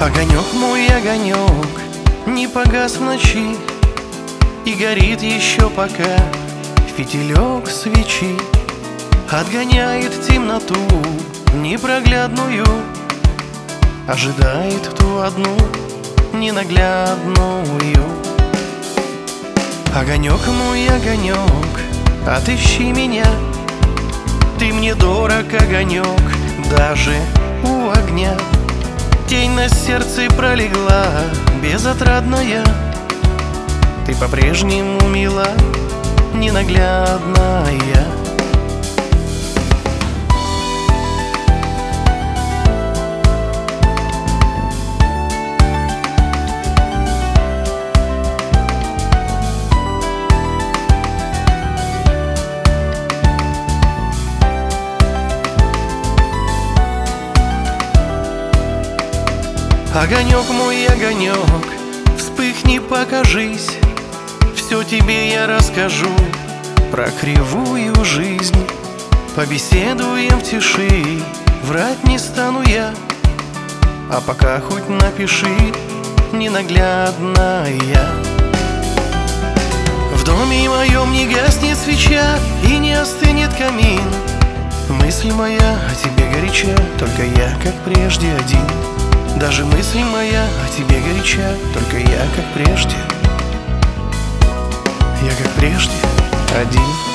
Огонек мой, огонек, не погас в ночи, и горит еще пока фитилек свечи. Отгоняет темноту непроглядную, ожидает ту одну ненаглядную. Огонек мой, огонек, отыщи меня, ты мне дорог, огонек, даже у огня. Тень на сердце пролегла, безотрадная, ты по-прежнему мила, ненаглядная. Огонек мой, огонек, вспыхни, покажись, все тебе я расскажу про кривую жизнь. Побеседуем в тиши, врать не стану я, а пока хоть напиши, ненаглядная. В доме моем не гаснет свеча и не остынет камин. Мысль моя о тебе горяча, только я, как прежде, один. Даже мысль моя о тебе горяча, только я, как прежде. Я, как прежде, один.